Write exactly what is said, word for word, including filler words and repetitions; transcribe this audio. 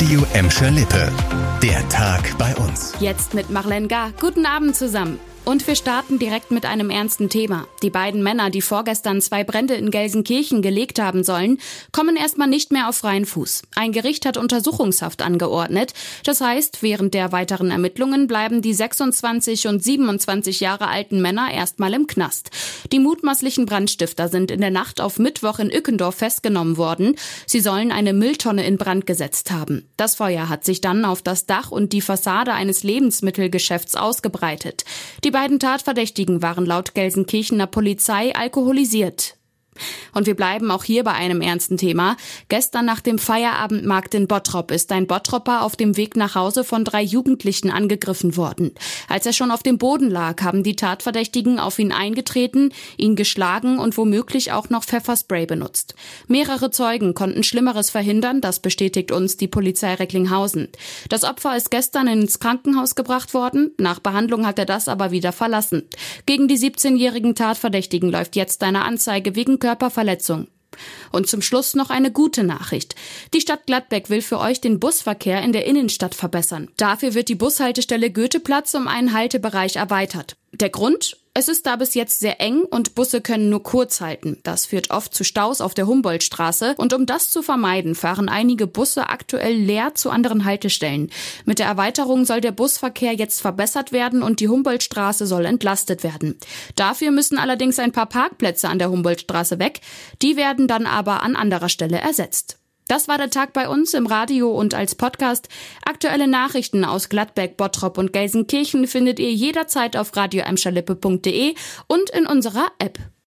Radio Emscher Lippe. Der Tag bei uns. Jetzt mit Marlene Gar. Guten Abend zusammen. Und wir starten direkt mit einem ernsten Thema. Die beiden Männer, die vorgestern zwei Brände in Gelsenkirchen gelegt haben sollen, kommen erstmal nicht mehr auf freien Fuß. Ein Gericht hat Untersuchungshaft angeordnet. Das heißt, während der weiteren Ermittlungen bleiben die sechsundzwanzig und siebenundzwanzig Jahre alten Männer erstmal im Knast. Die mutmaßlichen Brandstifter sind in der Nacht auf Mittwoch in Ückendorf festgenommen worden. Sie sollen eine Mülltonne in Brand gesetzt haben. Das Feuer hat sich dann auf das Dach und die Fassade eines Lebensmittelgeschäfts ausgebreitet. Die Die beiden Tatverdächtigen waren laut Gelsenkirchener Polizei alkoholisiert. Und wir bleiben auch hier bei einem ernsten Thema. Gestern nach dem Feierabendmarkt in Bottrop ist ein Bottropper auf dem Weg nach Hause von drei Jugendlichen angegriffen worden. Als er schon auf dem Boden lag, haben die Tatverdächtigen auf ihn eingetreten, ihn geschlagen und womöglich auch noch Pfefferspray benutzt. Mehrere Zeugen konnten Schlimmeres verhindern, das bestätigt uns die Polizei Recklinghausen. Das Opfer ist gestern ins Krankenhaus gebracht worden. Nach Behandlung hat er das aber wieder verlassen. Gegen die siebzehnjährigen Tatverdächtigen läuft jetzt eine Anzeige wegen Körperverletzung. Und zum Schluss noch eine gute Nachricht. Die Stadt Gladbeck will für euch den Busverkehr in der Innenstadt verbessern. Dafür wird die Bushaltestelle Goetheplatz um einen Haltebereich erweitert. Der Grund? Es ist da bis jetzt sehr eng und Busse können nur kurz halten. Das führt oft zu Staus auf der Humboldtstraße und um das zu vermeiden, fahren einige Busse aktuell leer zu anderen Haltestellen. Mit der Erweiterung soll der Busverkehr jetzt verbessert werden und die Humboldtstraße soll entlastet werden. Dafür müssen allerdings ein paar Parkplätze an der Humboldtstraße weg. Die werden dann aber an anderer Stelle ersetzt. Das war der Tag bei uns im Radio und als Podcast. Aktuelle Nachrichten aus Gladbeck, Bottrop und Gelsenkirchen findet ihr jederzeit auf radio emscher lippe punkt de und in unserer App.